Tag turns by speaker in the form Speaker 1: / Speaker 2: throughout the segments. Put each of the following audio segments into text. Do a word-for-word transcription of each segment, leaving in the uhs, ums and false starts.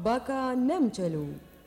Speaker 1: Baka Nemçelu.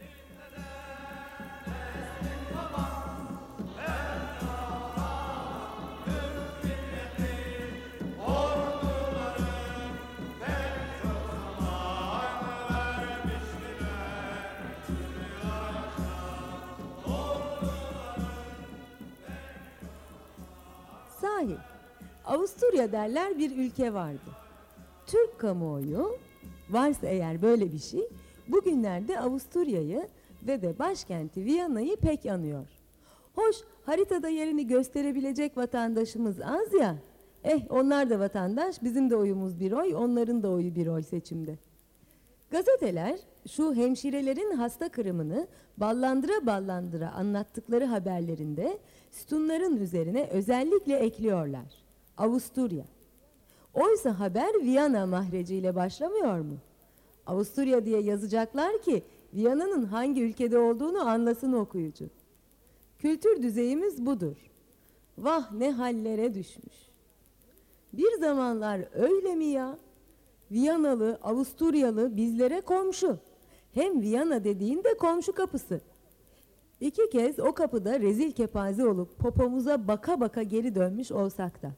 Speaker 1: Sahi, Avusturya derler bir ülke vardı. Türk kamuoyu, varsa eğer böyle bir şey, bugünlerde Avusturya'yı ve de başkenti Viyana'yı pek anıyor. Hoş, haritada yerini gösterebilecek vatandaşımız az ya. Eh, onlar da vatandaş, bizim de oyumuz bir oy, onların da oyu bir oy seçimde. Gazeteler şu hemşirelerin hasta kırımını ballandıra ballandıra anlattıkları haberlerinde sütunların üzerine özellikle ekliyorlar. Avusturya. Oysa haber Viyana mahreciyle başlamıyor mu? Avusturya diye yazacaklar ki Viyana'nın hangi ülkede olduğunu anlasın okuyucu. Kültür düzeyimiz budur. Vah ne hallere düşmüş. Bir zamanlar öyle mi ya? Viyanalı, Avusturyalı bizlere komşu. Hem Viyana dediğin de komşu kapısı. İki kez o kapıda rezil kepaze olup popomuza baka baka geri dönmüş olsak da.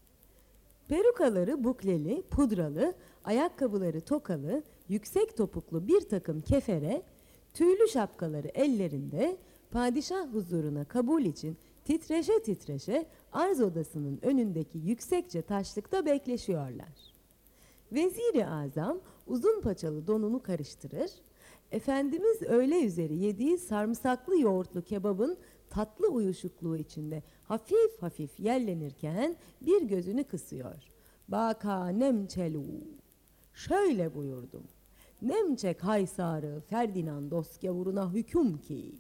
Speaker 1: Perukaları bukleli, pudralı, ayakkabıları tokalı, yüksek topuklu bir takım kefere, tüylü şapkaları ellerinde, padişah huzuruna kabul için titreşe titreşe arz odasının önündeki yüksekçe taşlıkta bekleşiyorlar. Vezir-i Azam uzun paçalı donunu karıştırır, Efendimiz öğle üzeri yediği sarımsaklı yoğurtlu kebabın tatlı uyuşukluğu içinde hafif hafif yellenirken bir gözünü kısıyor. Baka Nemçelu. Şöyle buyurdum. Nemçe Kaysarı Ferdinandos gavuruna hüküm ki.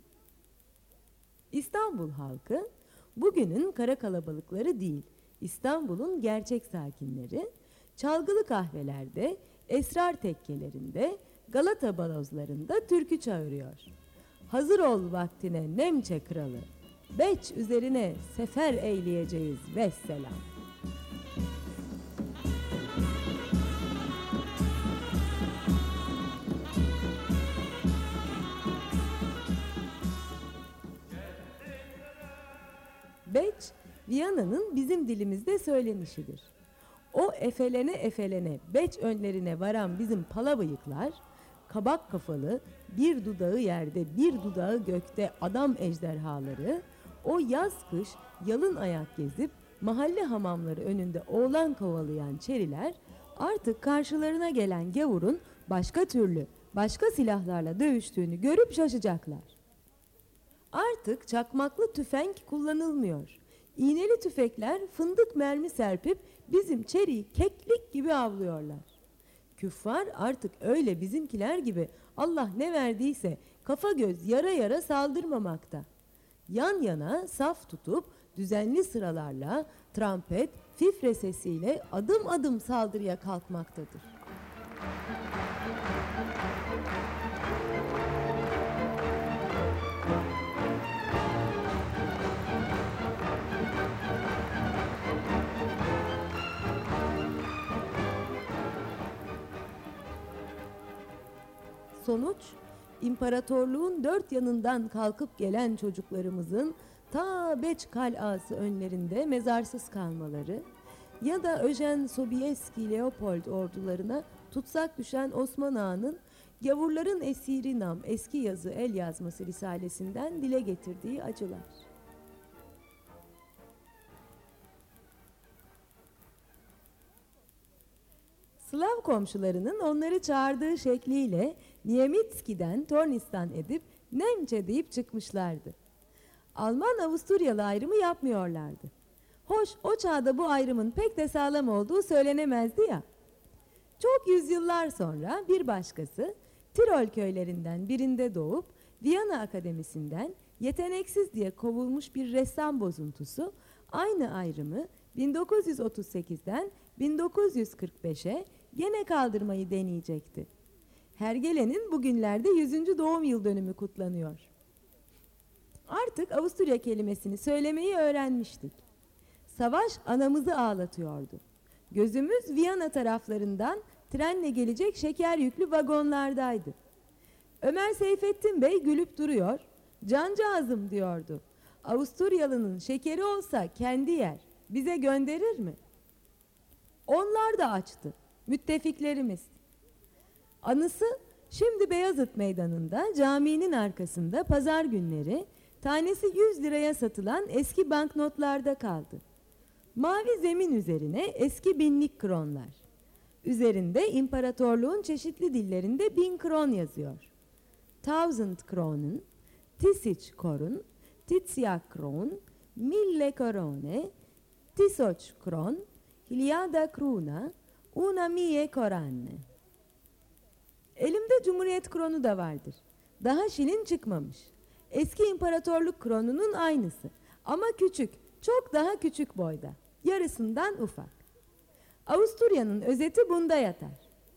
Speaker 1: İstanbul halkı bugünün kara kalabalıkları değil, İstanbul'un gerçek sakinleri, çalgılı kahvelerde, esrar tekkelerinde, Galata balozlarında türkü çağırıyor. Hazır ol vaktine Nemçe kralı, beç üzerine sefer eyleyeceğiz vesselam. Beç, Viyana'nın bizim dilimizde söylenişidir. O efelene efelene beç önlerine varan bizim pala bıyıklar, kabak kafalı, bir dudağı yerde bir dudağı gökte adam ejderhaları, o yaz kış yalın ayak gezip mahalle hamamları önünde oğlan kovalayan çeriler, artık karşılarına gelen gavurun başka türlü, başka silahlarla dövüştüğünü görüp şaşacaklar. Artık çakmaklı tüfek kullanılmıyor. İğneli tüfekler fındık mermi serpip bizim çeriyi keklik gibi avlıyorlar. Küffar artık öyle bizimkiler gibi Allah ne verdiyse kafa göz yara yara saldırmamakta. Yan yana saf tutup düzenli sıralarla trampet, fifre sesiyle adım adım saldırıya kalkmaktadır. Sonuç, imparatorluğun dört yanından kalkıp gelen çocuklarımızın ta Beç Kalası önlerinde mezarsız kalmaları ya da Öjen Sobieski Leopold ordularına tutsak düşen Osman Ağa'nın Gavurların Esiri Nam eski yazı el yazması risalesinden dile getirdiği acılar. Slav komşularının onları çağırdığı şekliyle Niemitski'den Tornistan edip Nemçe deyip çıkmışlardı. Alman-Avusturyalı ayrımı yapmıyorlardı. Hoş o çağda bu ayrımın pek de sağlam olduğu söylenemezdi ya. Çok yüzyıllar sonra bir başkası Tirol köylerinden birinde doğup Viyana Akademisi'nden yeteneksiz diye kovulmuş bir ressam bozuntusu aynı ayrımı bin dokuz yüz otuz sekizden bin dokuz yüz kırk beşe gene kaldırmayı deneyecekti. Hergele'nin bugünlerde yüzüncü doğum yıl dönümü kutlanıyor. Artık Avusturya kelimesini söylemeyi öğrenmiştik. Savaş anamızı ağlatıyordu. Gözümüz Viyana taraflarından trenle gelecek şeker yüklü vagonlardaydı. Ömer Seyfettin Bey gülüp duruyor. Cancağızım diyordu. Avusturyalının şekeri olsa kendi yer. Bize gönderir mi? Onlar da açtı. Müttefiklerimiz. Anısı şimdi Beyazıt Meydanı'nda caminin arkasında pazar günleri tanesi yüz liraya satılan eski banknotlarda kaldı. Mavi zemin üzerine eski binlik kronlar. Üzerinde imparatorluğun çeşitli dillerinde bin kron yazıyor. Thousand kronen, Tisic korun, Titiak kron, Mille korone, Tisoc kron, Hiliada kruna, Una mie koranne. Elimde Cumhuriyet kronu da vardır. Daha şilin çıkmamış. Eski imparatorluk kronunun aynısı. Ama küçük, çok daha küçük boyda. Yarısından ufak. Avusturya'nın özeti bunda yatar.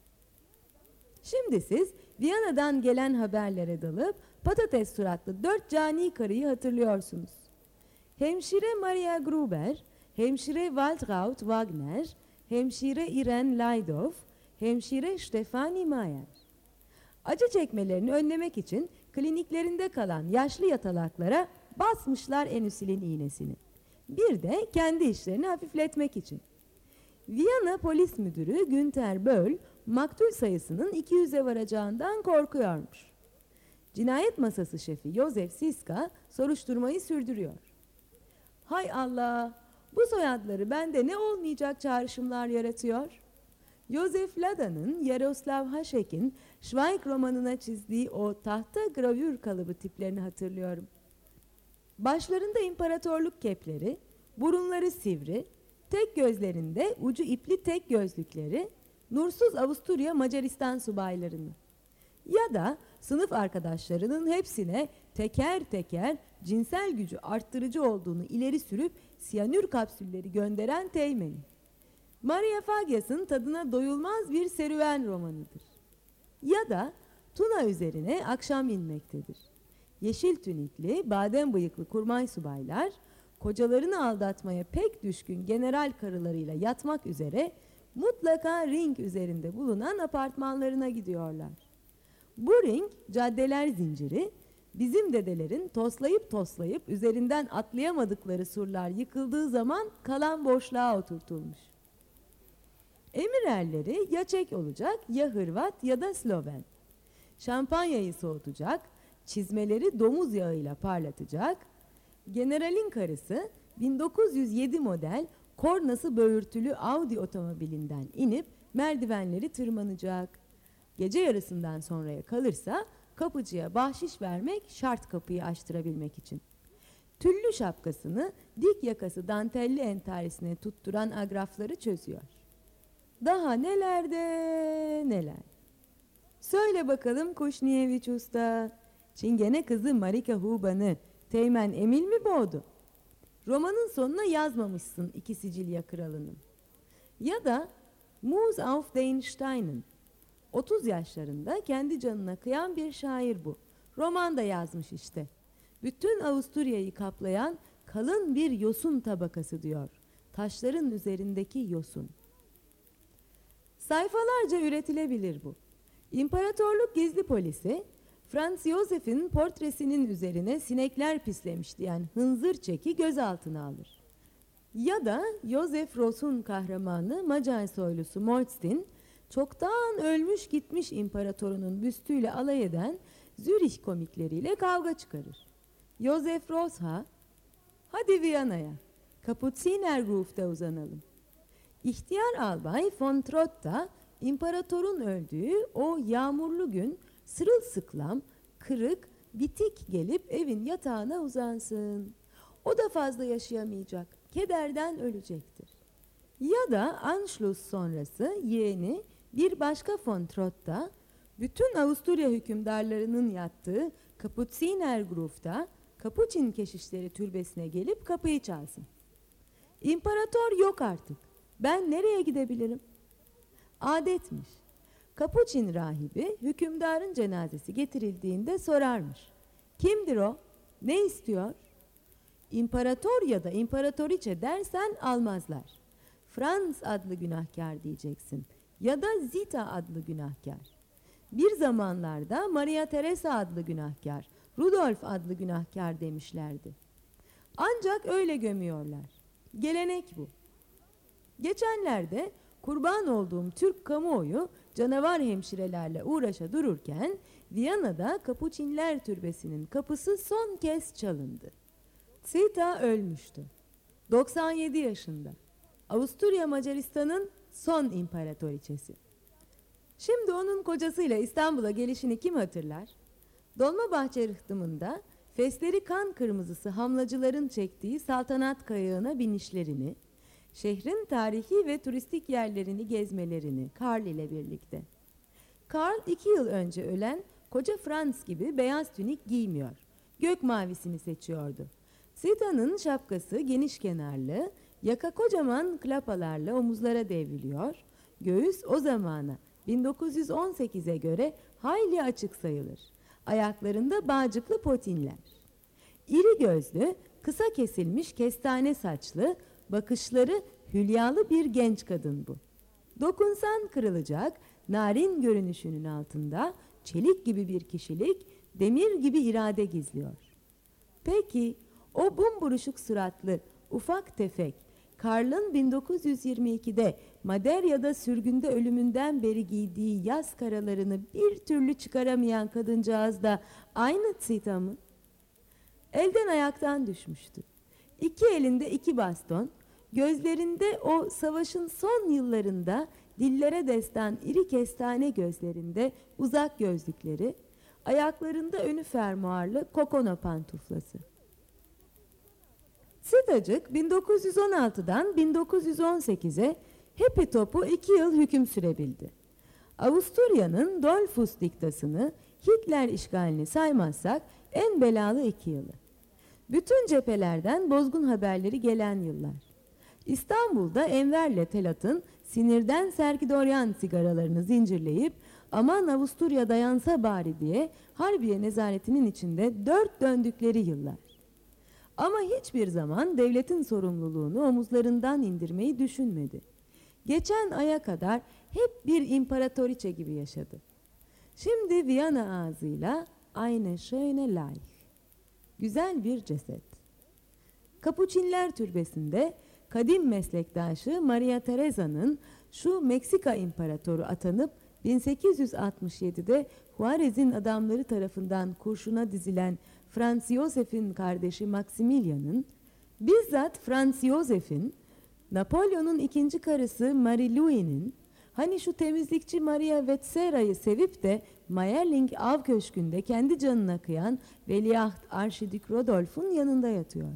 Speaker 1: Şimdi siz Viyana'dan gelen haberlere dalıp patates suratlı dört cani karıyı hatırlıyorsunuz. Hemşire Maria Gruber, hemşire Waltraud Wagner, hemşire Irene Laydov, hemşire Stefanie Mayer. Acı çekmelerini önlemek için kliniklerinde kalan yaşlı yatalaklara basmışlar enisilin iğnesini. Bir de kendi işlerini hafifletmek için. Viyana Polis Müdürü Günter Böll, maktul sayısının iki yüze varacağından korkuyormuş. Cinayet masası şefi Josef Siska soruşturmayı sürdürüyor. Hay Allah, bu soyadları bende ne olmayacak çağrışımlar yaratıyor? Josef Lada'nın Yaroslav Hašek'in Schweig romanına çizdiği o tahta gravür kalıbı tiplerini hatırlıyorum. Başlarında imparatorluk kepleri, burunları sivri, tek gözlerinde ucu ipli tek gözlükleri, nursuz Avusturya Macaristan subaylarını. Ya da sınıf arkadaşlarının hepsine teker teker cinsel gücü arttırıcı olduğunu ileri sürüp siyanür kapsülleri gönderen Teğmen'i. Maria Fagias'ın tadına doyulmaz bir serüven romanıdır. Ya da Tuna üzerine akşam inmektedir. Yeşil tünikli, badem bıyıklı kurmay subaylar, kocalarını aldatmaya pek düşkün general karılarıyla yatmak üzere mutlaka ring üzerinde bulunan apartmanlarına gidiyorlar. Bu ring caddeler zinciri, bizim dedelerin toslayıp toslayıp üzerinden atlayamadıkları surlar yıkıldığı zaman kalan boşluğa oturtulmuş. Emir erleri ya Çek olacak, ya Hırvat ya da Sloven. Şampanyayı soğutacak, çizmeleri domuz yağıyla parlatacak, generalin karısı bin dokuz yüz yedi model kornası böğürtülü Audi otomobilinden inip merdivenleri tırmanacak. Gece yarısından sonraya kalırsa kapıcıya bahşiş vermek şart kapıyı açtırabilmek için. Tüllü şapkasını dik yakası dantelli entarisine tutturan agrafları çözüyor. Daha neler de neler. Söyle bakalım Kuşniyeviç Usta, Çingene kızı Marika Huban'ı Teğmen Emil mi boğdu? Romanın sonuna yazmamışsın iki Sicilya kralının. Ya da Mus auf den Steinen. otuz yaşlarında kendi canına kıyan bir şair bu. Roman da yazmış işte. Bütün Avusturya'yı kaplayan kalın bir yosun tabakası diyor. Taşların üzerindeki yosun. Sayfalarca üretilebilir bu. İmparatorluk gizli polisi Franz Josef'in portresinin üzerine sinekler pislemiş diyen hınzır çeki gözaltına alır. Ya da Josef Ross'un kahramanı Macar soylusu Moltsin, çoktan ölmüş gitmiş imparatorunun büstüyle alay eden Zürih komikleriyle kavga çıkarır. Josef Ross ha, hadi Viyana'ya, Kapuzinerhof'ta uzanalım. İhtiyar albay von Trott da imparatorun öldüğü o yağmurlu gün sırılsıklam, kırık, bitik gelip evin yatağına uzansın. O da fazla yaşayamayacak, kederden ölecektir. Ya da Anschluss sonrası yeğeni bir başka von Trott da bütün Avusturya hükümdarlarının yattığı Kapuzinerhof'ta Kapuçin keşişleri türbesine gelip kapıyı çalsın. İmparator yok artık. Ben nereye gidebilirim? Adetmiş. Kapuçin rahibi hükümdarın cenazesi getirildiğinde sorarmış. Kimdir o? Ne istiyor? İmparator ya da imparatoriçe dersen almazlar. Franz adlı günahkar diyeceksin ya da Zita adlı günahkar. Bir zamanlarda Maria Teresa adlı günahkar, Rudolf adlı günahkar demişlerdi. Ancak öyle gömüyorlar. Gelenek bu. Geçenlerde kurban olduğum Türk kamuoyu canavar hemşirelerle uğraşa dururken Viyana'da Kapuçinler Türbesi'nin kapısı son kez çalındı. Zita ölmüştü. doksan yedi yaşında. Avusturya Macaristan'ın son imparatoriçesi. Şimdi onun kocasıyla İstanbul'a gelişini kim hatırlar? Dolmabahçe rıhtımında fesleri kan kırmızısı hamlacıların çektiği saltanat kayığına binişlerini, şehrin tarihi ve turistik yerlerini gezmelerini Karl ile birlikte. Karl iki yıl önce ölen koca Franz gibi beyaz tünik giymiyor. Gök mavisini seçiyordu. Zita'nın şapkası geniş kenarlı, yaka kocaman klapalarla omuzlara devriliyor. Göğüs o zamana bin dokuz yüz on sekize göre hayli açık sayılır. Ayaklarında bağcıklı potinler. İri gözlü, kısa kesilmiş kestane saçlı, bakışları hülyalı bir genç kadın bu. Dokunsan kırılacak, narin görünüşünün altında çelik gibi bir kişilik, demir gibi irade gizliyor. Peki o bumburuşuk suratlı, ufak tefek, Karl'ın bin dokuz yüz yirmi ikide Maderya'da sürgünde ölümünden beri giydiği yaz karalarını bir türlü çıkaramayan kadıncağız da aynı Zita mı? Elden ayaktan düşmüştü. İki elinde iki baston, gözlerinde o savaşın son yıllarında dillere destan iri kestane gözlerinde uzak gözlükleri, ayaklarında önü fermuarlı kokono pantuflası. Zitacık bin dokuz yüz on altıdan bin dokuz yüz on sekize hepi topu iki yıl hüküm sürebildi. Avusturya'nın Dollfuss diktasını, Hitler işgalini saymazsak en belalı iki yılı. Bütün cephelerden bozgun haberleri gelen yıllar. İstanbul'da Enver'le Telat'ın sinirden Serkidoryan sigaralarını zincirleyip aman Avusturya dayansa bari diye Harbiye nezaretinin içinde dört döndükleri yıllar. Ama hiçbir zaman devletin sorumluluğunu omuzlarından indirmeyi düşünmedi. Geçen aya kadar hep bir imparatoriçe gibi yaşadı. Şimdi Viyana ağzıyla eine schöne Leiche. Güzel bir ceset. Kapuçinler Türbesi'nde kadim meslektaşı Maria Teresa'nın şu Meksika imparatoru atanıp bin sekiz yüz altmış yedide Juarez'in adamları tarafından kurşuna dizilen Franz Josef'in kardeşi Maximilian'ın, bizzat Franz Josef'in, Napolyon'un ikinci karısı Marie Louis'nin, hani şu temizlikçi Maria Vetsera'yı sevip de Mayerling av köşkünde kendi canına kıyan veliaht Arşidük Rodolf'un yanında yatıyor.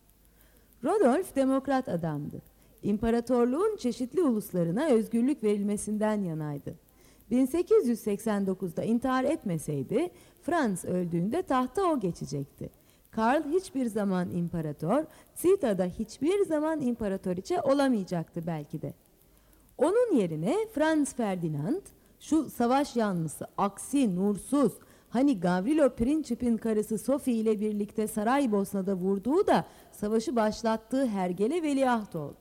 Speaker 1: Rodolf demokrat adamdı. İmparatorluğun çeşitli uluslarına özgürlük verilmesinden yanaydı. bin sekiz yüz seksen dokuzda intihar etmeseydi Franz öldüğünde tahta o geçecekti. Karl hiçbir zaman imparator, Zita da hiçbir zaman imparatoriçe olamayacaktı belki de. Onun yerine Franz Ferdinand, şu savaş yanlısı, aksi, nursuz, hani Gavrilo Princip'in karısı Sophie ile birlikte Saraybosna'da vurduğu da savaşı başlattığı hergele veliaht oldu.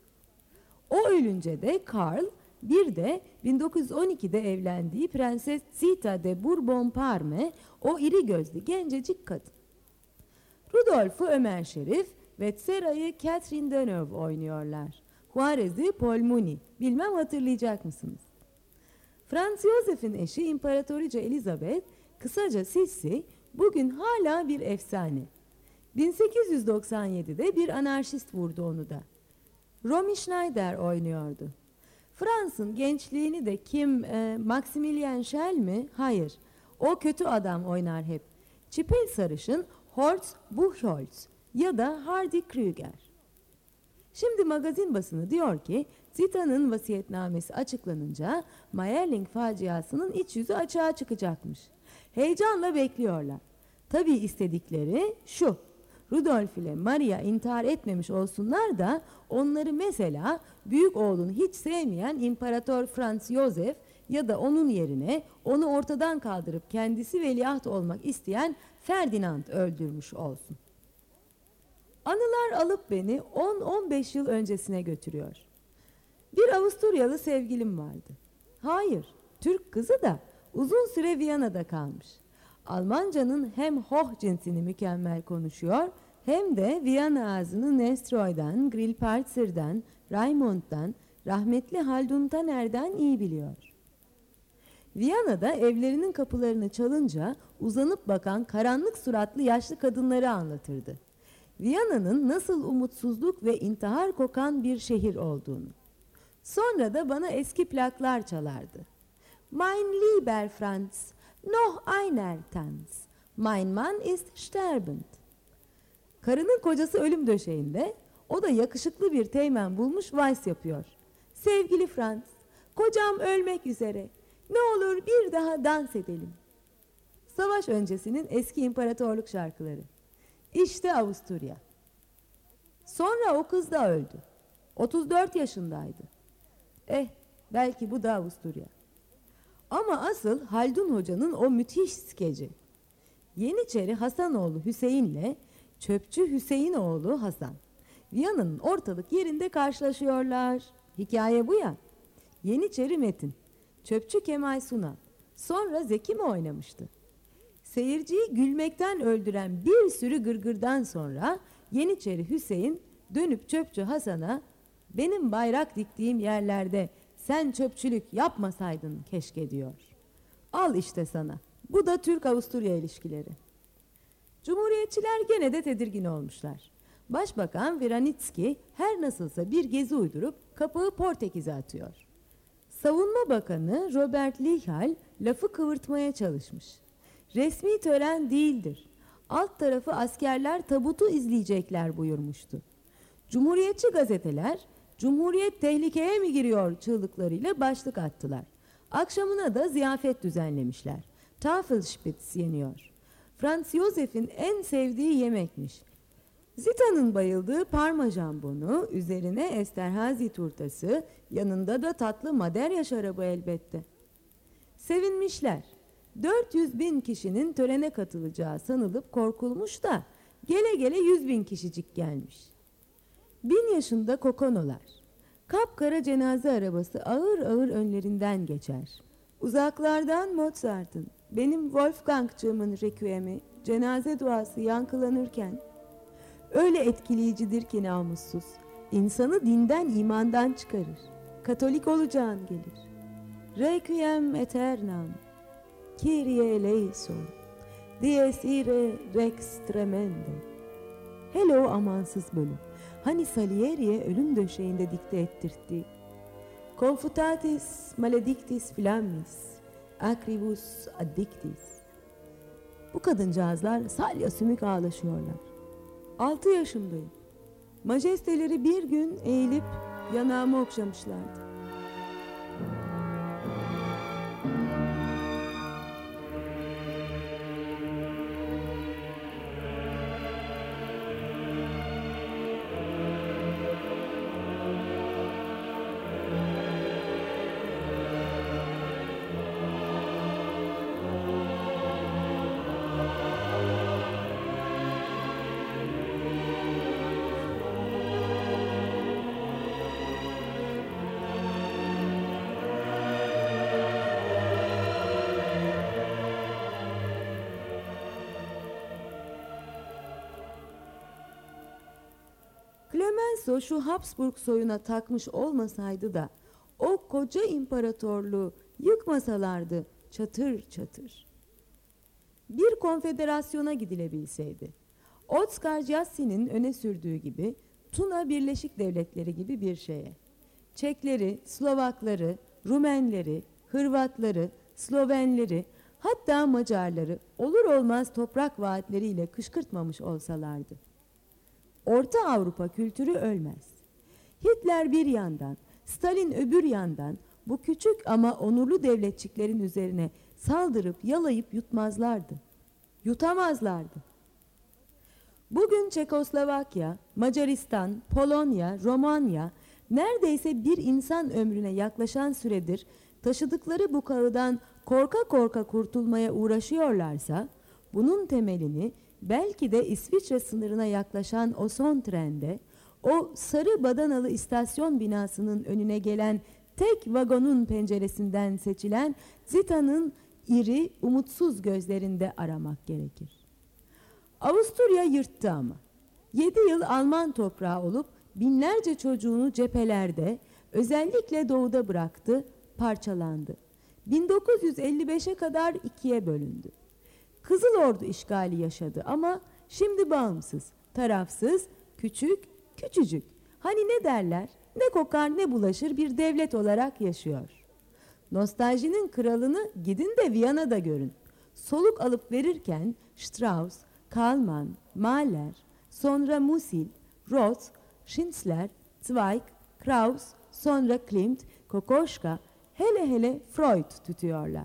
Speaker 1: O ölünce de Karl, bir de bin dokuz yüz on ikide evlendiği Prenses Zita de Bourbon-Parme, o iri gözlü gencecik kadın. Rudolf'u Ömer Şerif, Vetsera'yı Catherine Deneuve oynuyorlar. Juarez'i Paul Muni, bilmem hatırlayacak mısınız? Franz Josef'in eşi İmparatoriçe Elizabeth, kısaca Sissi, bugün hala bir efsane. bin sekiz yüz doksan yedide bir anarşist vurdu onu da. Romy Schneider oynuyordu. Frans'ın gençliğini de kim, e, Maximilian Schell mi? Hayır. O kötü adam oynar hep. Çipil sarışın Horst Buchholz ya da Hardy Krüger. Şimdi magazin basını diyor ki Zita'nın vasiyetnamesi açıklanınca Mayerling faciasının iç yüzü açığa çıkacakmış. Heyecanla bekliyorlar. Tabii istedikleri şu: Rudolf ile Maria intihar etmemiş olsunlar da onları mesela büyük oğlunu hiç sevmeyen İmparator Franz Josef ya da onun yerine onu ortadan kaldırıp kendisi veliaht olmak isteyen Ferdinand öldürmüş olsun. Anılar alıp beni on on beş yıl öncesine götürüyor. Bir Avusturyalı sevgilim vardı. Hayır, Türk kızı da uzun süre Viyana'da kalmış. Almancanın hem Hoch cinsini mükemmel konuşuyor hem de Viyana ağzını Nestroy'dan, Grillparzer'dan, Raimund'dan, rahmetli Haldun Taner'den iyi biliyor. Viyana'da evlerinin kapılarını çalınca uzanıp bakan karanlık suratlı yaşlı kadınları anlatırdı. Viyana'nın nasıl umutsuzluk ve intihar kokan bir şehir olduğunu. Sonra da bana eski plaklar çalardı. Mein lieber Franz, noch einer Tanz. Mein Mann ist sterbend. Karının kocası ölüm döşeğinde, o da yakışıklı bir teğmen bulmuş vals yapıyor. Sevgili Franz, kocam ölmek üzere. Ne olur bir daha dans edelim. Savaş öncesinin eski imparatorluk şarkıları. İşte Avusturya. Sonra o kız da öldü. otuz dört yaşındaydı. Eh, belki bu da Avusturya. Ama asıl Haldun Hoca'nın o müthiş skeci. Yeniçeri Hasanoğlu Hüseyin'le çöpçü Hüseyinoğlu Hasan. Viyana'nın ortalık yerinde karşılaşıyorlar. Hikaye bu ya. Yeniçeri Metin, çöpçü Kemal Sunal. Sonra Zeki mi oynamıştı? Seyirciyi gülmekten öldüren bir sürü gırgırdan sonra Yeniçeri Hüseyin dönüp çöpçü Hasan'a benim bayrak diktiğim yerlerde sen çöpçülük yapmasaydın keşke diyor. Al işte sana. Bu da Türk-Avusturya ilişkileri. Cumhuriyetçiler gene de tedirgin olmuşlar. Başbakan Vranitzky her nasılsa bir gezi uydurup kapağı Portekiz'e atıyor. Savunma Bakanı Robert Lihal lafı kıvırtmaya çalışmış. Resmi tören değildir. Alt tarafı askerler tabutu izleyecekler buyurmuştu. Cumhuriyetçi gazeteler Cumhuriyet tehlikeye mi giriyor çığlıklarıyla başlık attılar. Akşamına da ziyafet düzenlemişler. Tafelspitz yeniyor. Franz Josef'in en sevdiği yemekmiş. Zita'nın bayıldığı parma jambonu, üzerine Esterhazy turtası, yanında da tatlı Maderya şarabı elbette. Sevinmişler. dört yüz bin kişinin törene katılacağı sanılıp korkulmuş da gele gele yüz bin kişicik gelmiş. Bin yaşında kokonolar. Kapkara cenaze arabası ağır ağır önlerinden geçer. Uzaklardan Mozart'ın, benim Wolfgang'cığımın requiemi, cenaze duası yankılanırken, öyle etkileyicidir ki namussuz, insanı dinden imandan çıkarır. Katolik olacağın gelir. Requiem aeternam, Kyrie eleison, dies irae rex tremende. Hele o amansız bölüm. Hani Salieri'ye ölüm döşeğinde dikte ettirtti. Confutatis maledictis flammis, acribus addictis. Bu kadıncağızlar salya sümük ağlaşıyorlar. Altı yaşındayım. Majesteleri bir gün eğilip yanağımı okşamışlardı. Clemenceau şu Habsburg soyuna takmış olmasaydı da o koca imparatorluğu yıkmasalardı çatır çatır. Bir konfederasyona gidilebilseydi, Oskar Jassi'nin öne sürdüğü gibi Tuna Birleşik Devletleri gibi bir şeye. Çekleri, Slovakları, Rumenleri, Hırvatları, Slovenleri, hatta Macarları olur olmaz toprak vaatleriyle kışkırtmamış olsalardı. Orta Avrupa kültürü ölmez. Hitler bir yandan, Stalin öbür yandan bu küçük ama onurlu devletçiklerin üzerine saldırıp yalayıp yutmazlardı. Yutamazlardı. Bugün Çekoslovakya, Macaristan, Polonya, Romanya neredeyse bir insan ömrüne yaklaşan süredir taşıdıkları bu kağıdan korka korka kurtulmaya uğraşıyorlarsa, bunun temelini belki de İsviçre sınırına yaklaşan o son trende, o sarı badanalı istasyon binasının önüne gelen tek vagonun penceresinden seçilen Zita'nın iri, umutsuz gözlerinde aramak gerekir. Avusturya yırttı ama. Yedi yıl Alman toprağı olup binlerce çocuğunu cephelerde, özellikle doğuda bıraktı, parçalandı. bin dokuz yüz elli beşe kadar ikiye bölündü. Kızıl Ordu işgali yaşadı ama şimdi bağımsız, tarafsız, küçük, küçücük. Hani ne derler, ne kokar ne bulaşır bir devlet olarak yaşıyor. Nostaljinin kralını gidin de Viyana'da görün. Soluk alıp verirken Strauss, Kallmann, Mahler, sonra Musil, Roth, Schnitzler, Zweig, Krauss, sonra Klimt, Kokoschka, hele hele Freud tutuyorlar.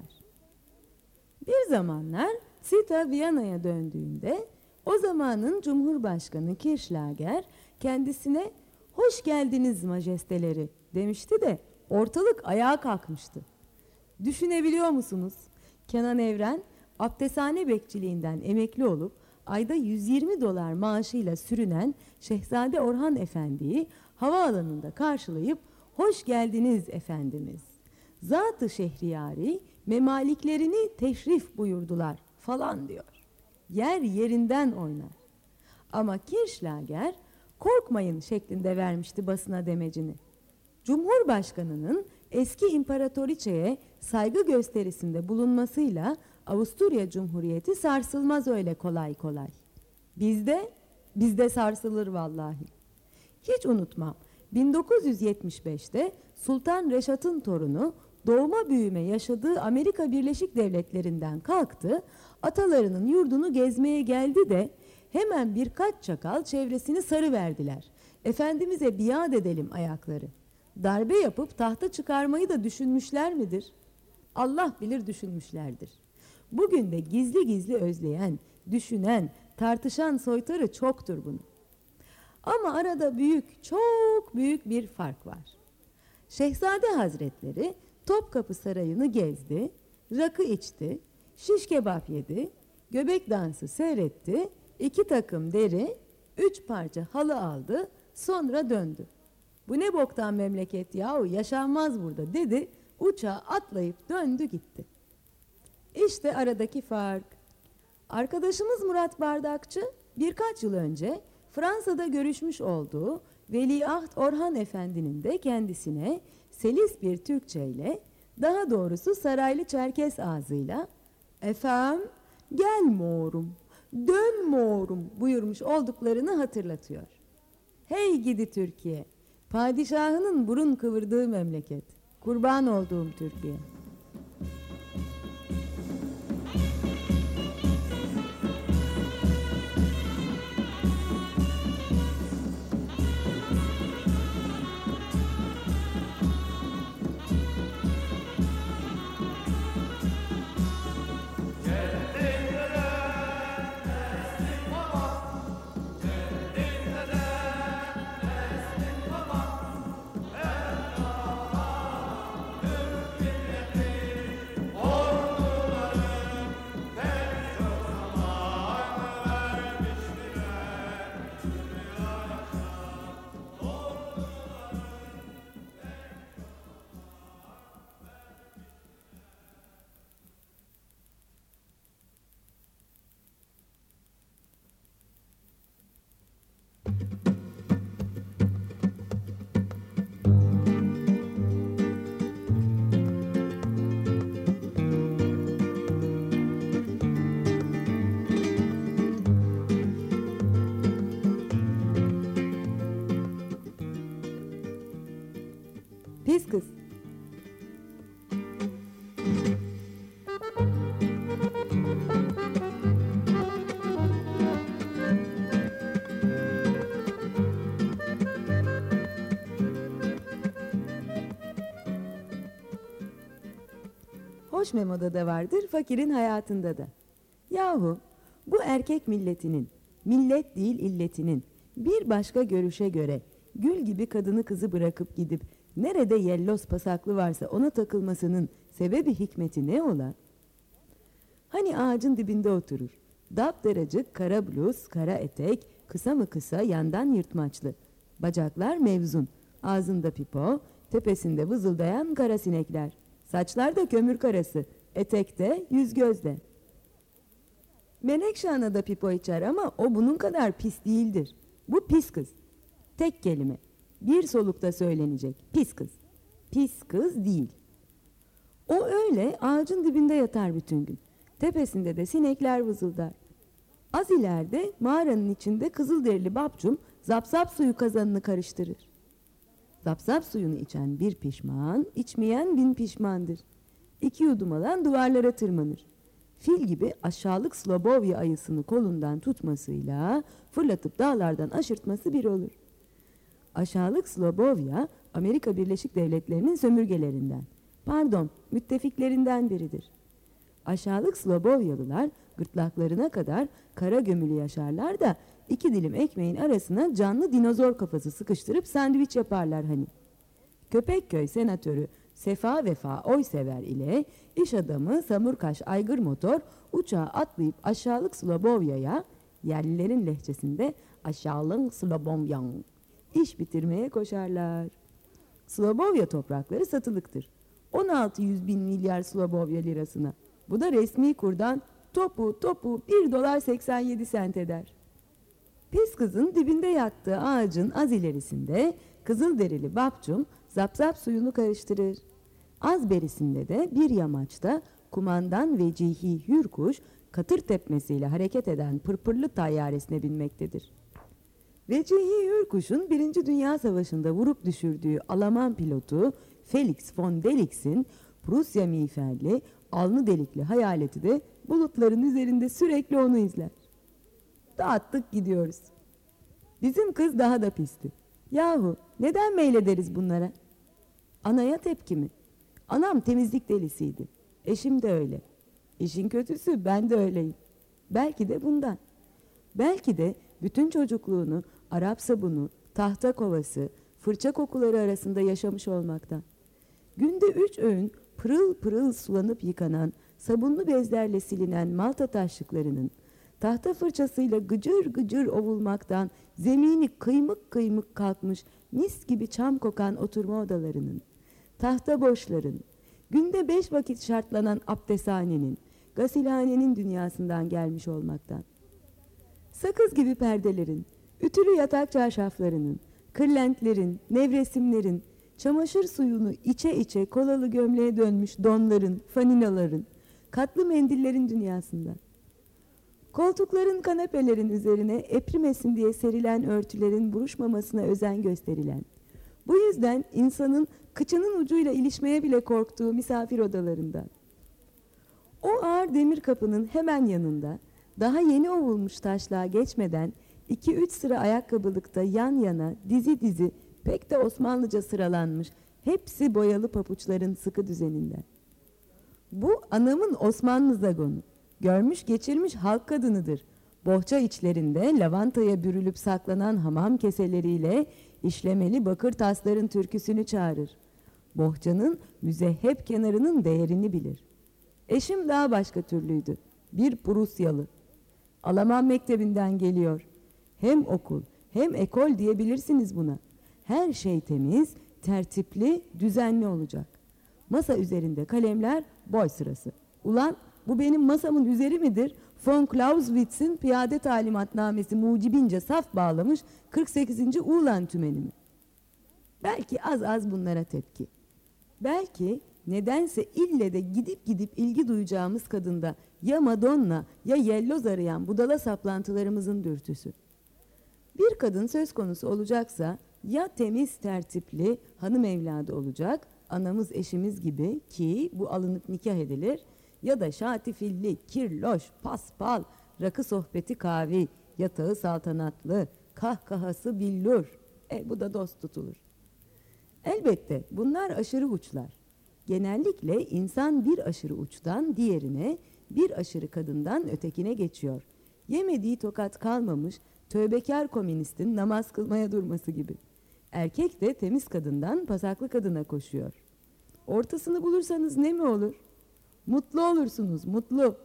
Speaker 1: Bir zamanlar Zita Viyana'ya döndüğünde o zamanın Cumhurbaşkanı Kirchlager kendisine "Hoş geldiniz majesteleri" demişti de ortalık ayağa kalkmıştı. Düşünebiliyor musunuz? Kenan Evren abdesthane bekçiliğinden emekli olup ayda yüz yirmi dolar maaşıyla sürünen Şehzade Orhan Efendi'yi havaalanında karşılayıp "Hoş geldiniz efendimiz. Zat-ı Şehriyari memaliklerini teşrif buyurdular" falan diyor. Yer yerinden oynar. Ama Kirchlager "korkmayın" şeklinde vermişti basına demecini. Cumhurbaşkanının eski imparatoriçeye saygı gösterisinde bulunmasıyla Avusturya Cumhuriyeti sarsılmaz öyle kolay kolay. Bizde, bizde sarsılır vallahi. Hiç unutmam, bin dokuz yüz yetmiş beşte Sultan Reşat'ın torunu doğma büyüme yaşadığı Amerika Birleşik Devletleri'nden kalktı, atalarının yurdunu gezmeye geldi de hemen birkaç çakal çevresini sarıverdiler. Efendimiz'e biat edelim ayakları. Darbe yapıp tahta çıkarmayı da düşünmüşler midir? Allah bilir düşünmüşlerdir. Bugün de gizli gizli özleyen, düşünen, tartışan soytarı çoktur bunu. Ama arada büyük, çok büyük bir fark var. Şehzade Hazretleri Topkapı Sarayı'nı gezdi, rakı içti, şiş kebap yedi, göbek dansı seyretti, iki takım deri, üç parça halı aldı, sonra döndü. "Bu ne boktan memleket yahu, yaşanmaz burada" dedi, uçağa atlayıp döndü gitti. İşte aradaki fark. Arkadaşımız Murat Bardakçı birkaç yıl önce Fransa'da görüşmüş olduğu Veliaht Orhan Efendi'nin de kendisine selis bir Türkçeyle, daha doğrusu saraylı Çerkes ağzıyla "Efendim gel moğrum, dön moğrum" buyurmuş olduklarını hatırlatıyor. Hey gidi Türkiye, padişahının burun kıvırdığı memleket, kurban olduğum Türkiye. Pis kız. Hoş memoda da vardır, fakirin hayatında da. Yahu bu erkek milletinin, millet değil illetinin bir başka görüşe göre gül gibi kadını kızı bırakıp gidip nerede yellos pasaklı varsa ona takılmasının sebebi hikmeti ne ola? Hani ağacın dibinde oturur, dapdaracık kara bluz, kara etek, kısa mı kısa, yandan yırtmaçlı, bacaklar mevzun, ağzında pipo, tepesinde vızıldayan kara sinekler, saçlar da kömür karası, etekte, yüz gözde. Menekşe ana da pipo içer ama o bunun kadar pis değildir. Bu pis kız. Tek kelime. Bir solukta söylenecek. Pis kız. Pis kız değil. O öyle ağacın dibinde yatar bütün gün. Tepesinde de sinekler vızıldar. Az ileride mağaranın içinde kızılderili babcum zapsap suyu kazanını karıştırır. Zapsap suyunu içen bir pişman, içmeyen bin pişmandır. İki yudum alan duvarlara tırmanır. Fil gibi aşağılık Slobovya ayısını kolundan tutmasıyla fırlatıp dağlardan aşırtması bir olur. Aşağılık Slobovya, Amerika Birleşik Devletleri'nin sömürgelerinden, pardon müttefiklerinden biridir. Aşağılık Slobovyalılar gırtlaklarına kadar kara gömülü yaşarlar da iki dilim ekmeğin arasına canlı dinozor kafası sıkıştırıp sandviç yaparlar hani. Köpekköy senatörü Sefa Vefa Oysever ile iş adamı Samurkaş Aygır Motor uçağa atlayıp aşağılık Slobovya'ya, yerlilerin lehçesinde aşağılık Slobovyan, iş bitirmeye koşarlar. Slobovya toprakları satılıktır. on altı yüz bin milyar Slobovya lirasına. Bu da resmi kurdan topu topu bir dolar seksen yedi sent eder. Pis kızın dibinde yattığı ağacın az ilerisinde kızılderili babcum zapsap suyunu karıştırır. Az berisinde de bir yamaçta kumandan Vecihi Hürkuş katır tepmesiyle hareket eden pırpırlı tayyaresine binmektedir. Vecihi Hürkuş'un Birinci Dünya Savaşı'nda vurup düşürdüğü Alman pilotu Felix von Delix'in Prusya miğferli, alnı delikli hayaleti de bulutların üzerinde sürekli onu izler. Dağıttık gidiyoruz. Bizim kız daha da pisti. Yahu neden meylederiz bunlara? Anaya tepki mi? Anam temizlik delisiydi. Eşim de öyle. İşin kötüsü ben de öyleyim. Belki de bundan. Belki de bütün çocukluğunu Arap sabunu, tahta kovası, fırça kokuları arasında yaşamış olmaktan. Günde üç öğün pırıl pırıl sulanıp yıkanan, sabunlu bezlerle silinen Malta taşlıklarının, tahta fırçasıyla gıcır gıcır ovulmaktan zemini kıymık kıymık kalkmış mis gibi çam kokan oturma odalarının, tahta boşların, günde beş vakit şartlanan abdesthanenin, gasilhanenin dünyasından gelmiş olmaktan. Sakız gibi perdelerin, ütülü yatak çarşaflarının, kırlentlerin, nevresimlerin, çamaşır suyunu içe içe kolalı gömleğe dönmüş donların, faninaların, katlı mendillerin dünyasından. Koltukların, kanepelerin üzerine eprimesin diye serilen örtülerin buruşmamasına özen gösterilen, bu yüzden insanın kıçının ucuyla ilişmeye bile korktuğu misafir odalarından. O ağır demir kapının hemen yanında, daha yeni ovulmuş taşlığa geçmeden iki üç sıra ayakkabılıkta yan yana, dizi dizi, pek de Osmanlıca sıralanmış, hepsi boyalı papuçların sıkı düzeninden. Bu anamın Osmanlı zagonu. Görmüş geçirmiş halk kadınıdır. Bohça içlerinde lavantaya bürülüp saklanan hamam keseleriyle işlemeli bakır tasların türküsünü çağırır. Bohçanın müzehep kenarının değerini bilir. Eşim daha başka türlüydü. Bir Prusyalı. Alman mektebinden geliyor. Hem okul hem ekol diyebilirsiniz buna. Her şey temiz, tertipli, düzenli olacak. Masa üzerinde kalemler boy sırası. Ulan bu benim masamın üzeri midir? Von Clausewitz'in piyade talimatnamesi mucibince saf bağlamış kırk sekizinci Ulan tümeni mi? Belki az az bunlara tepki. Belki nedense ille de gidip gidip ilgi duyacağımız kadında ya Madonna ya yelloz arayan budala saplantılarımızın dürtüsü. Bir kadın söz konusu olacaksa ya temiz tertipli hanım evladı olacak, anamız eşimiz gibi ki bu alınıp nikah edilir, ya da şatifilli, kirloş, paspal, rakı sohbeti kavi, yatağı saltanatlı, kahkahası billur. E bu da dost tutulur. Elbette bunlar aşırı uçlar. Genellikle insan bir aşırı uçtan diğerine, bir aşırı kadından ötekine geçiyor. Yemediği tokat kalmamış tövbekar komünistin namaz kılmaya durması gibi. Erkek de temiz kadından pasaklı kadına koşuyor. Ortasını bulursanız ne mi olur? Mutlu olursunuz, mutlu.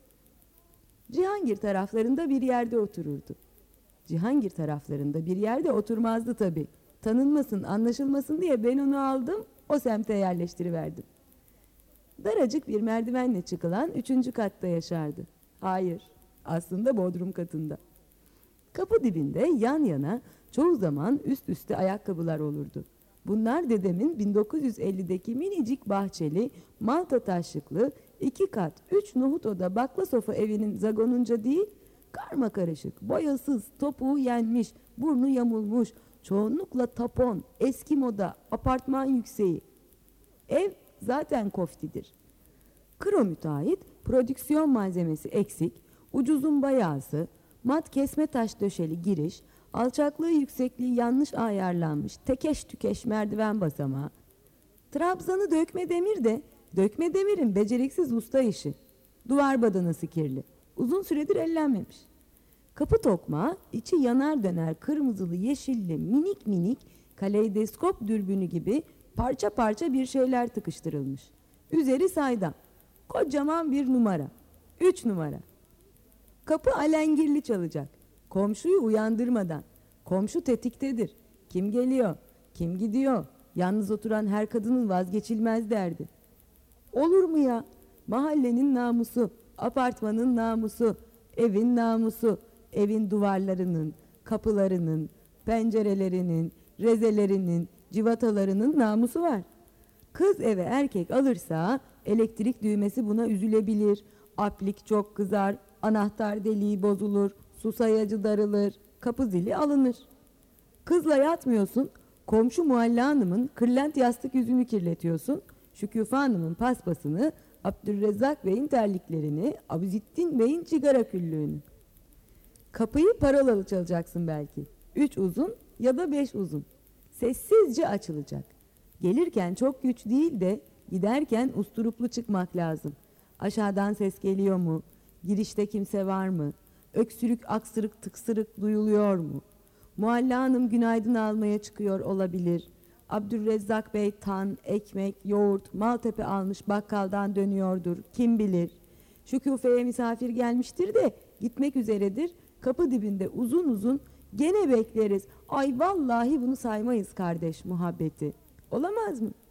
Speaker 1: Cihangir taraflarında bir yerde otururdu. Cihangir taraflarında bir yerde oturmazdı tabii. Tanınmasın, anlaşılmasın diye ben onu aldım, o semte yerleştiriverdim. Daracık bir merdivenle çıkılan üçüncü katta yaşardı. Hayır, aslında bodrum katında. Kapı dibinde yan yana çoğu zaman üst üste ayakkabılar olurdu. Bunlar dedemin bin dokuz yüz ellideki minicik bahçeli, malta taşlıklı, iki kat, üç nohut oda bakla sofa evinin zagonunca değil, karma karışık, boyasız, topuğu yenmiş, burnu yamulmuş, çoğunlukla tapon, eski moda, apartman yükseği. Ev zaten koftidir. Kro müteahhit, prodüksiyon malzemesi eksik, ucuzun bayağısı, mat kesme taş döşeli giriş, alçaklığı yüksekliği yanlış ayarlanmış tekeş tükeş merdiven basamağı. Trabzanı dökme demir de dökme demirin beceriksiz usta işi. Duvar badanası kirli. Uzun süredir ellenmemiş. Kapı tokmağı içi yanar döner kırmızılı yeşilli minik minik kaleidoskop dürbünü gibi parça parça bir şeyler tıkıştırılmış. Üzeri saydam. Kocaman bir numara. Üç numara. Kapı alengirli çalacak. Komşuyu uyandırmadan. Komşu tetiktedir. Kim geliyor? Kim gidiyor? Yalnız oturan her kadının vazgeçilmez derdi. Olur mu ya? Mahallenin namusu, apartmanın namusu, evin namusu, evin duvarlarının, kapılarının, pencerelerinin, rezelerinin, civatalarının namusu var. Kız eve erkek alırsa elektrik düğmesi buna üzülebilir, aplik çok kızar, anahtar deliği bozulur, su sayacı darılır, kapı zili alınır. Kızla yatmıyorsun, komşu Mualla Hanım'ın kırlent yastık yüzünü kirletiyorsun, Şüküfe Hanım'ın paspasını, Abdülrezzak Bey'in terliklerini, Abizittin Bey'in sigara küllüğünü. Kapıyı paralalı çalacaksın belki. Üç uzun ya da beş uzun. Sessizce açılacak. Gelirken çok güç değil de giderken usturuplu çıkmak lazım. Aşağıdan ses geliyor mu? Girişte kimse var mı? Öksürük, aksırık, tıksırık duyuluyor mu? Mualla Hanım günaydın almaya çıkıyor olabilir. Abdülrezzak Bey tan, ekmek, yoğurt, Maltepe almış bakkaldan dönüyordur. Kim bilir? Şükufe'ye misafir gelmiştir de gitmek üzeredir. Kapı dibinde uzun uzun gene bekleriz. Ay vallahi bunu saymayız kardeş muhabbeti. Olamaz mı?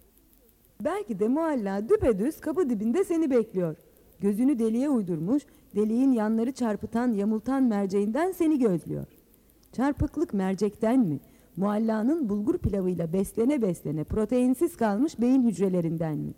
Speaker 1: Belki de Mualla düpedüz kapı dibinde seni bekliyor. Gözünü deliğe uydurmuş, deliğin yanları çarpıtan, yamultan merceğinden seni gözlüyor. Çarpıklık mercekten mi? Mualla'nın bulgur pilavıyla beslene beslene proteinsiz kalmış beyin hücrelerinden mi?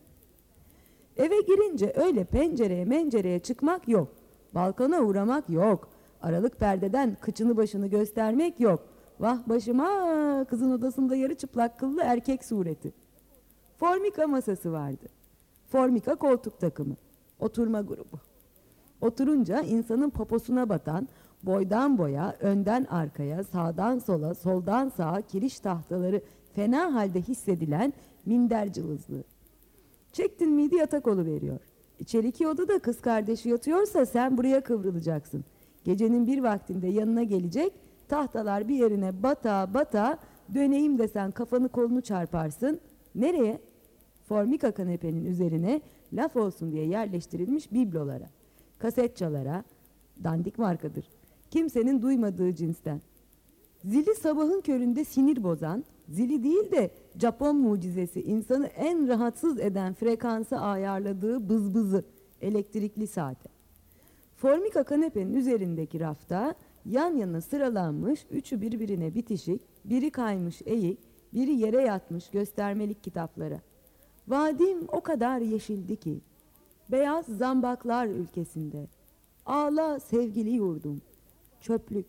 Speaker 1: Eve girince öyle pencereye mencereye çıkmak yok. Balkona uğramak yok. Aralık perdeden kıçını başını göstermek yok. Vah başıma, kızın odasında yarı çıplak kıllı erkek sureti. Formika masası vardı. Formika koltuk takımı. Oturma grubu. Oturunca insanın poposuna batan, boydan boya, önden arkaya, sağdan sola, soldan sağa kiriş tahtaları fena halde hissedilen minder cılızlığı. Çektin miydi yatak oluveriyor. İçeriki odada kız kardeşi yatıyorsa sen buraya kıvrılacaksın. Gecenin bir vaktinde yanına gelecek, tahtalar bir yerine bata bata, döneyim desen kafanı kolunu çarparsın. Nereye? Formika kanepenin üzerine laf olsun diye yerleştirilmiş biblolara, kasetçalara, dandik markadır. Kimsenin duymadığı cinsten. Zili sabahın köründe sinir bozan, zili değil de Japon mucizesi insanı en rahatsız eden frekansı ayarladığı bızbızı, elektrikli saate. Formika kanepenin üzerindeki rafta yan yana sıralanmış, üçü birbirine bitişik, biri kaymış eğik, biri yere yatmış göstermelik kitaplara. Vadim o kadar yeşildi ki, beyaz zambaklar ülkesinde, ağla sevgili yurdum, çöplük.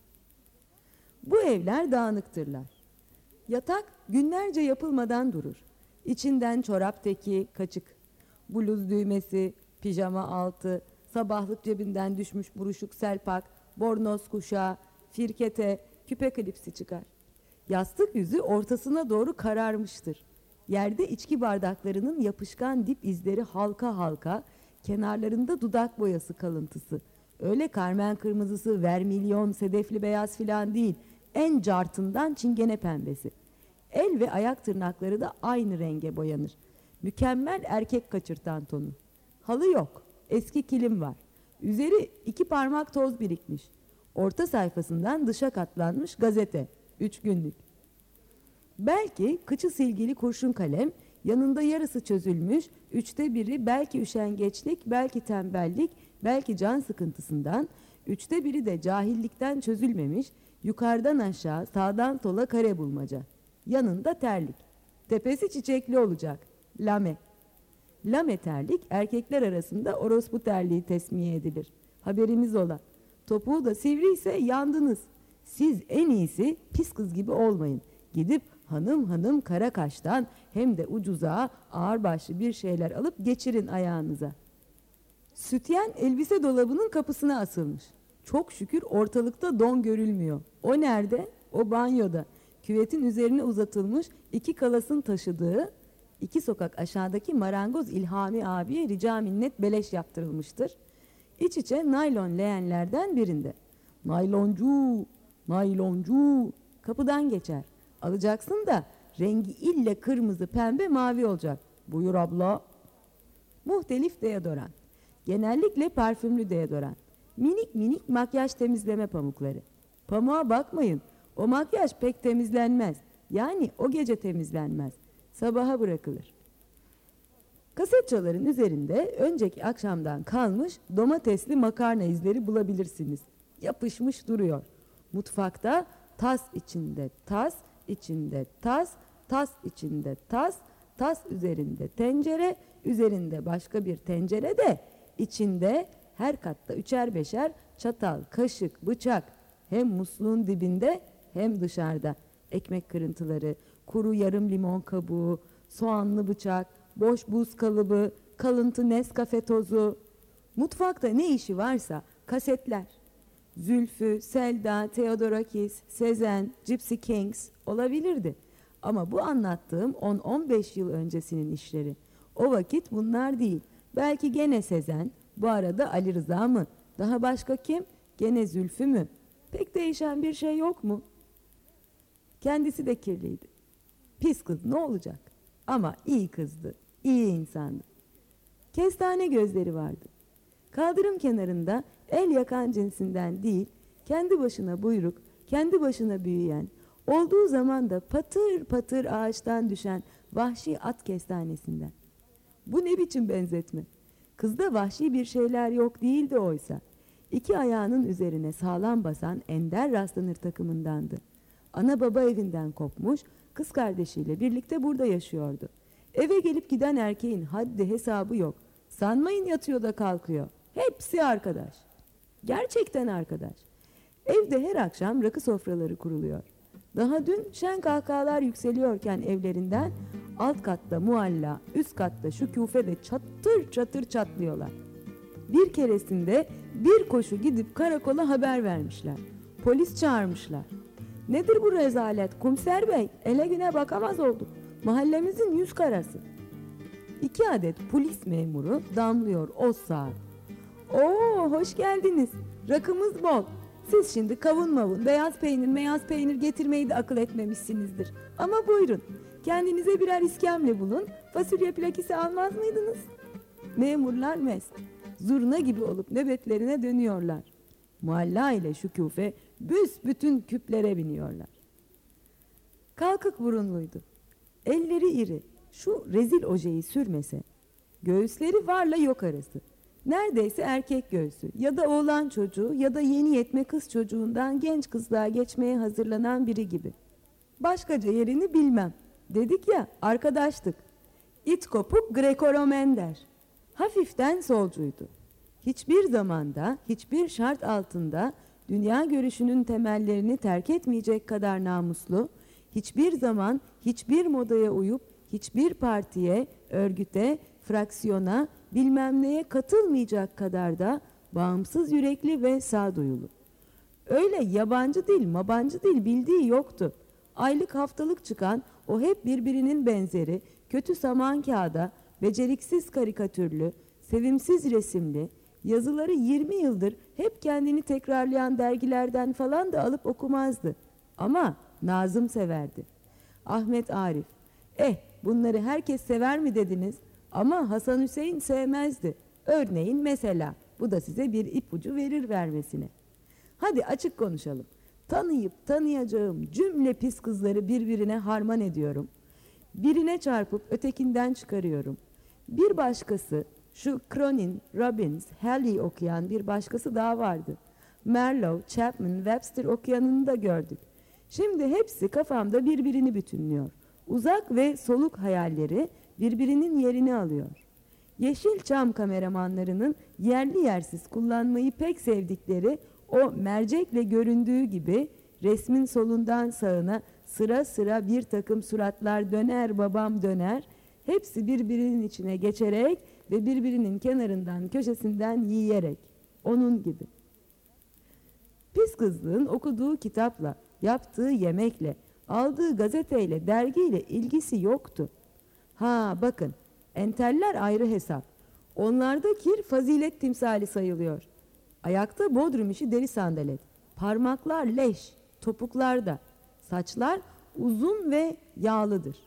Speaker 1: Bu evler dağınıktırlar. Yatak günlerce yapılmadan durur. İçinden çorap teki kaçık, bluz düğmesi, pijama altı, sabahlık cebinden düşmüş buruşuk selpak, bornoz kuşağı, firkete, küpe klipsi çıkar. Yastık yüzü ortasına doğru kararmıştır. Yerde içki bardaklarının yapışkan dip izleri halka halka, kenarlarında dudak boyası kalıntısı. Öyle karmen kırmızısı, vermilyon, sedefli beyaz filan değil, en cartından çingene pembesi. El ve ayak tırnakları da aynı renge boyanır. Mükemmel erkek kaçırtan tonu. Halı yok, eski kilim var. Üzeri iki parmak toz birikmiş. Orta sayfasından dışa katlanmış gazete, üç günlük. Belki kıçı silgili kurşun kalem Yanında yarısı çözülmüş, üçte biri belki üşengeçlik, belki tembellik, belki can sıkıntısından, üçte biri de cahillikten çözülmemiş, yukarıdan aşağı, sağdan sola kare bulmaca. Yanında terlik. Tepesi çiçekli olacak. Lame. Lame terlik erkekler arasında orospu terliği tesmiye edilir. Haberiniz ola. Topuğu da sivri ise yandınız. Siz en iyisi pis kız gibi olmayın. Gidip hanım hanım kara kaştan hem de ucuza ağırbaşlı bir şeyler alıp geçirin ayağınıza. Sütyen elbise dolabının kapısına asılmış. Çok şükür ortalıkta don görülmüyor. O nerede? O banyoda. Küvetin üzerine uzatılmış iki kalasın taşıdığı, iki sokak aşağıdaki marangoz İlhami abiye rica minnet beleş yaptırılmıştır. İç içe naylon leğenlerden birinde. Nayloncu, nayloncu. Kapıdan geçer. Alacaksın da rengi ille kırmızı, pembe, mavi olacak. Buyur abla. Muhtelif deodoran. Genellikle parfümlü deodoran. Minik minik makyaj temizleme pamukları. Pamuğa bakmayın. O makyaj pek temizlenmez. Yani o gece temizlenmez. Sabaha bırakılır. Kasetçaların üzerinde önceki akşamdan kalmış domatesli makarna izleri bulabilirsiniz. Yapışmış duruyor. Mutfakta tas içinde tas, içinde tas, tas içinde tas, tas üzerinde tencere, üzerinde başka bir tencere de içinde her katta üçer beşer çatal, kaşık, bıçak, hem musluğun dibinde hem dışarıda. Ekmek kırıntıları, kuru yarım limon kabuğu, soğanlı bıçak, boş buz kalıbı, kalıntı Nescafe tozu. Mutfakta ne işi varsa kasetler. Zülfü, Selda, Theodorakis, Sezen, Gypsy Kings olabilirdi. Ama bu anlattığım on on beş yıl öncesinin işleri. O vakit bunlar değil. Belki gene Sezen, bu arada Ali Rıza mı? Daha başka kim? Gene Zülfü mü? Pek değişen bir şey yok mu? Kendisi de kirliydi. Pis kız ne olacak? Ama iyi kızdı, iyi insandı. Kestane gözleri vardı. Kaldırım kenarında el yakan cinsinden değil, kendi başına buyruk, kendi başına büyüyen, olduğu zaman da patır patır ağaçtan düşen vahşi at kestanesinden. Bu ne biçim benzetme? Kızda vahşi bir şeyler yok değildi oysa. İki ayağının üzerine sağlam basan ender rastlanır takımındandı. Ana baba evinden kopmuş, kız kardeşiyle birlikte burada yaşıyordu. Eve gelip giden erkeğin haddi hesabı yok. Sanmayın yatıyor da kalkıyor. Hepsi arkadaş. Gerçekten arkadaş. Evde her akşam rakı sofraları kuruluyor. Daha dün şen kahkahalar yükseliyorken evlerinden alt katta mualla, üst katta şükufede çatır çatır çatlıyorlar. Bir keresinde bir koşu gidip karakola haber vermişler. Polis çağırmışlar. Nedir bu rezalet komiser bey? Ele güne bakamaz olduk. Mahallemizin yüz karası. İki adet polis memuru damlıyor o saat. Oo hoş geldiniz. Rakımız bol. Siz şimdi kavun mavun, beyaz peynir, beyaz peynir getirmeyi de akıl etmemişsinizdir. Ama buyurun. Kendinize birer iskemle bulun. Fasulye plakisi almaz mıydınız? Memurlar mest. Zurna gibi olup nöbetlerine dönüyorlar. Mualla ile şükufe büsbütün küplere biniyorlar. Kalkık burunluydu. Elleri iri. Şu rezil ojeyi sürmese. Göğüsleri varla yok arası. Neredeyse erkek göğsü ya da oğlan çocuğu ya da yeni yetme kız çocuğundan genç kızlığa geçmeye hazırlanan biri gibi. Başkaca yerini bilmem. Dedik ya arkadaştık. İt kopuk Greko-Romen der. Hafiften solcuydu. Hiçbir zamanda, hiçbir şart altında dünya görüşünün temellerini terk etmeyecek kadar namuslu, hiçbir zaman hiçbir modaya uyup hiçbir partiye, örgüte, fraksiyona, bilmem neye katılmayacak kadar da bağımsız yürekli ve sağduyulu. Öyle yabancı dil, mabancı dil bildiği yoktu. Aylık haftalık çıkan o hep birbirinin benzeri, kötü saman kağıda, beceriksiz karikatürlü, sevimsiz resimli, yazıları yirmi yıldır hep kendini tekrarlayan dergilerden falan da alıp okumazdı. Ama Nazım severdi. Ahmet Arif. Eh bunları herkes sever mi dediniz? Ama Hasan Hüseyin sevmezdi. Örneğin mesela. Bu da size bir ipucu verir vermesine. Hadi açık konuşalım. Tanıyıp tanıyacağım cümle pis kızları birbirine harman ediyorum. Birine çarpıp ötekinden çıkarıyorum. Bir başkası, şu Cronin, Robbins, Halley okuyan bir başkası daha vardı. Marlowe, Chapman, Webster okuyanını da gördük. Şimdi hepsi kafamda birbirini bütünlüyor. Uzak ve soluk hayalleri birbirinin yerini alıyor. Yeşilçam kameramanlarının yerli yersiz kullanmayı pek sevdikleri o mercekle göründüğü gibi resmin solundan sağına sıra sıra bir takım suratlar döner babam döner, hepsi birbirinin içine geçerek ve birbirinin kenarından köşesinden yiyerek, onun gibi. Pis kızlığın okuduğu kitapla, yaptığı yemekle, aldığı gazeteyle, dergiyle ilgisi yoktu. Ha bakın, enteller ayrı hesap. Onlarda kir fazilet timsali sayılıyor. Ayakta bodrum işi deri sandalet. Parmaklar leş, topuklarda. Saçlar uzun ve yağlıdır.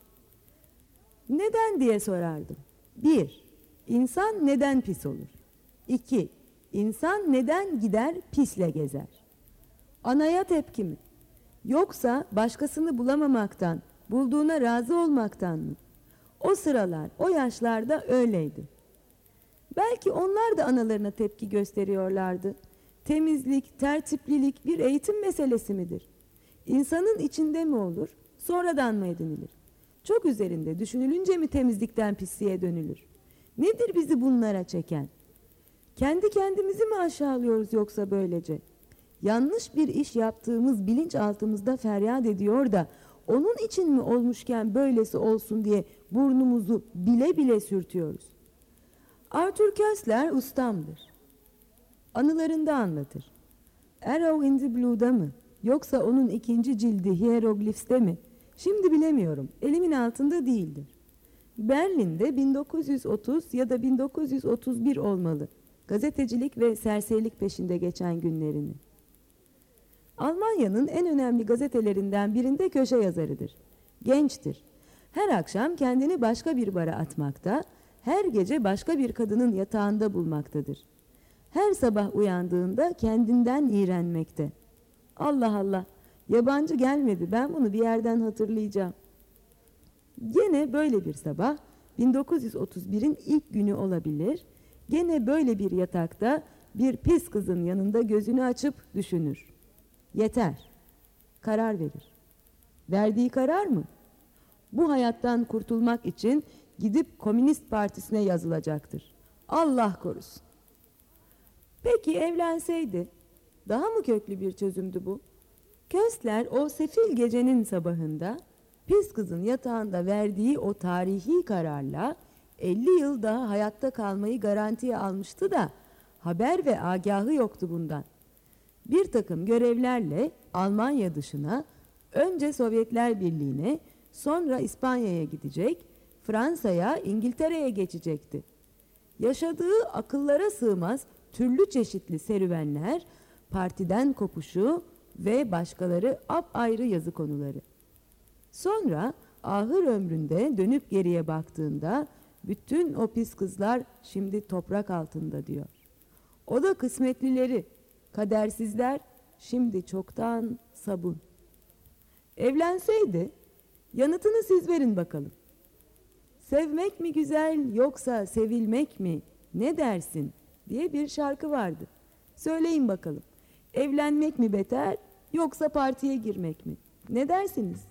Speaker 1: Neden diye sorardım. Bir, insan neden pis olur? İki, insan neden gider pisle gezer? Anaya tepki mi? Yoksa başkasını bulamamaktan, bulduğuna razı olmaktan mı? O sıralar, o yaşlarda öyleydi. Belki onlar da analarına tepki gösteriyorlardı. Temizlik, tertiplilik bir eğitim meselesi midir? İnsanın içinde mi olur, sonradan mı edinilir? Çok üzerinde düşünülünce mi temizlikten pisliğe dönülür? Nedir bizi bunlara çeken? Kendi kendimizi mi aşağılıyoruz yoksa böylece? Yanlış bir iş yaptığımız bilinçaltımızda feryat ediyor da onun için mi olmuşken böylesi olsun diye burnumuzu bile bile sürtüyoruz. Arthur Koestler ustamdır. Anılarında anlatır. Arrow in the Blue'da mı? Yoksa onun ikinci cildi Hieroglyphs'te mi? Şimdi bilemiyorum. Elimin altında değildir. Berlin'de bin dokuz yüz otuz ya da bin dokuz yüz otuz bir olmalı. Gazetecilik ve serserilik peşinde geçen günlerini. Almanya'nın en önemli gazetelerinden birinde köşe yazarıdır. Gençtir. Her akşam kendini başka bir bara atmakta, her gece başka bir kadının yatağında bulmaktadır. Her sabah uyandığında kendinden iğrenmekte. Allah Allah, yabancı gelmedi, ben bunu bir yerden hatırlayacağım. Gene böyle bir sabah, bin dokuz yüz otuz birin ilk günü olabilir, gene böyle bir yatakta bir pis kızın yanında gözünü açıp düşünür. Yeter, karar verir. Verdiği karar mı? Bu hayattan kurtulmak için gidip Komünist Partisi'ne yazılacaktır. Allah korusun. Peki evlenseydi, daha mı köklü bir çözümdü bu? Koestler o sefil gecenin sabahında pis kızın yatağında verdiği o tarihi kararla elli yıl daha hayatta kalmayı garantiye almıştı da haber ve agahı yoktu bundan. Bir takım görevlerle Almanya dışına, önce Sovyetler Birliği'ne, sonra İspanya'ya gidecek, Fransa'ya, İngiltere'ye geçecekti. Yaşadığı akıllara sığmaz türlü çeşitli serüvenler, partiden kopuşu ve başkaları apayrı yazı konuları. Sonra ahır ömründe dönüp geriye baktığında bütün o pis kızlar şimdi toprak altında diyor. O da kısmetlileri, kadersizler şimdi çoktan sabun. Evlenseydi yanıtını siz verin bakalım. Sevmek mi güzel yoksa sevilmek mi, ne dersin diye bir şarkı vardı. Söyleyin bakalım. Evlenmek mi beter yoksa partiye girmek mi? Ne dersiniz?